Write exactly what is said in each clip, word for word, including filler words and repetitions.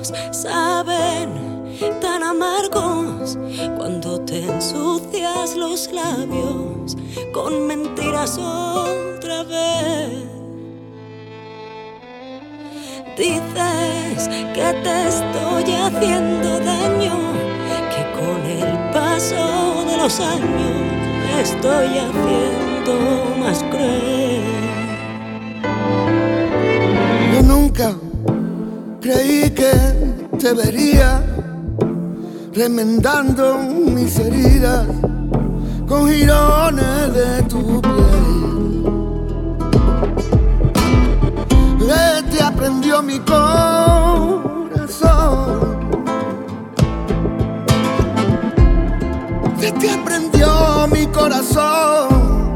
besos saben tan amargos cuando te ensucias los labios con mentiras otra vez. Dices que te estoy haciendo daño, que con el paso de los años me estoy haciendo más cruel. Yo nunca creí que te vería remendando mis heridas con jirones de tu piel. ¿Qué te aprendió mi corazón? ¿Qué te aprendió mi corazón?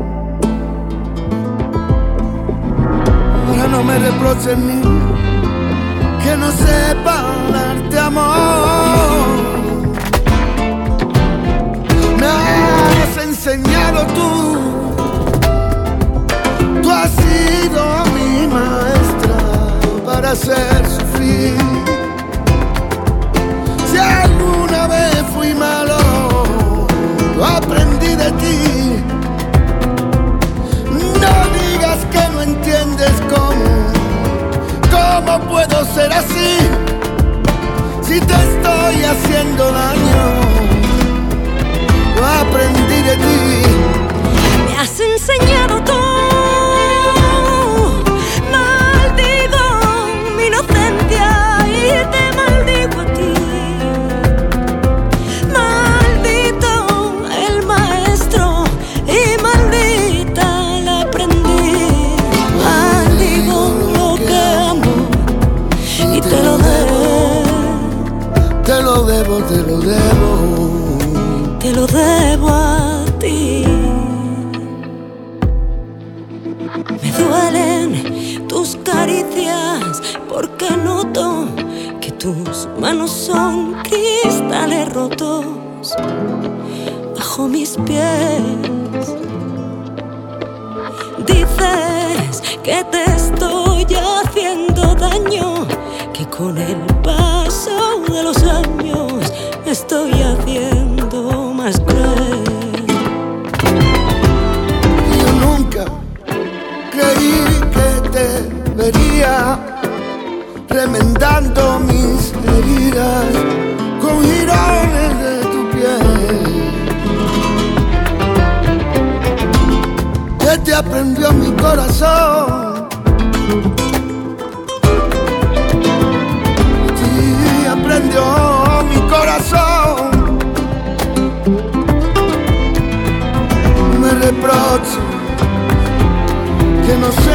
Ahora no me reproches ni que no sepa darte amor. Me has enseñado tú, tú has sido mi maestra para hacer sufrir. Si alguna vez fui malo, lo aprendí de ti. No digas que no entiendes cómo, cómo puedo ser así, si te estoy haciendo daño. Lo aprendí de ti. Me has enseñado tú. Maldigo mi inocencia y te maldigo a ti. Maldito el maestro y maldita la aprendiz. Maldigo lo que amo y te lo debo. Te lo debo, te lo debo. Te lo debo a ti. Me duelen tus caricias porque noto que tus manos son cristales rotos bajo mis pies. Dices que te estoy haciendo daño, que con el paso de los años me estoy haciendo más cruel. Yo nunca creí que te vería remendando mis heridas con jirones de tu piel. ¿Qué te aprendió mi corazón? Sí, aprendió mi corazón. Me reprocho que no sé